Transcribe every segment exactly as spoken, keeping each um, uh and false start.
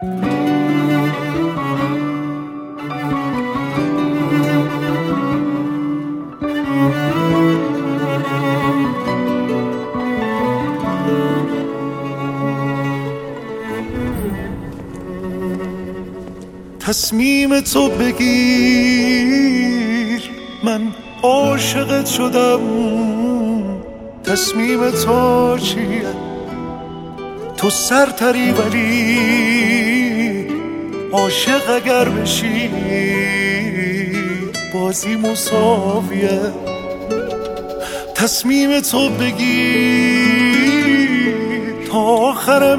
تصمیم تو بگیر، من عاشقت شدم. تصمیم تو چیه؟ تو سرتری ولی عاشق اگر بشی بازی مساویه. تصمیم تو بگیر تا آخر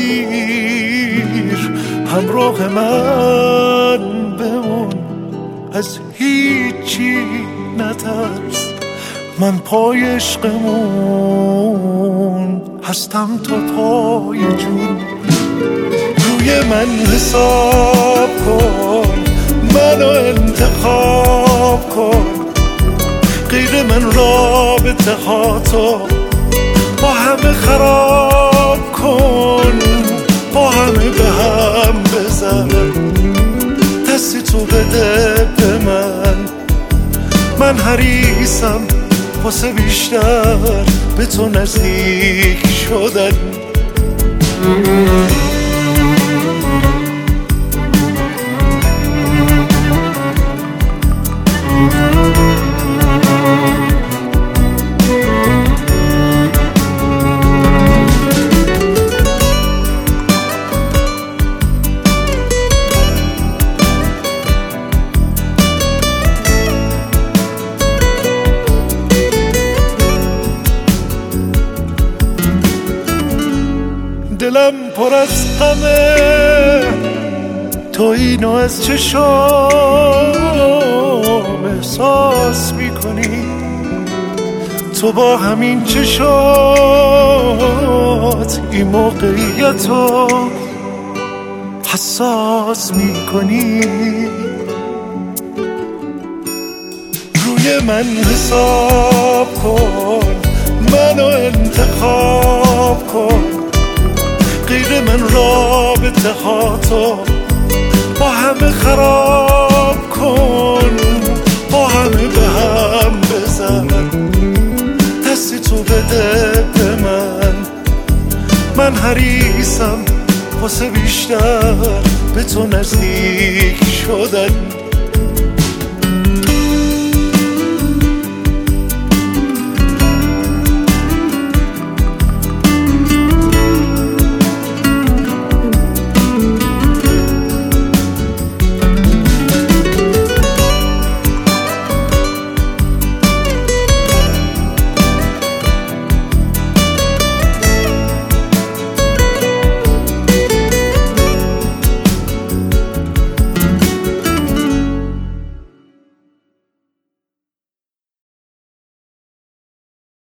مسیر همراه من بمون، از هیچی نترس، من پای عشقمون هستم تا پای جون. روی من حساب کن، منو انتخاب کن، غیر من رابطه ها تو با همه خراب کن، با همه به هم بزن، دستی تو بده به من. من حریصم واسه بیشتر به تو نزدیک شدن. دلم پر از غمه، تو اینو از چشام احساس میکنی، تو با همین چشات این موقعیتو حساس میکنی. روی من حساب کن، منو انتخاب کن، غیر من رابطه ها تو با همه خراب کن، با همه به هم بزن، دستی تو بده به من. من حریصم واسه بیشتر به تو نزدیک شدن.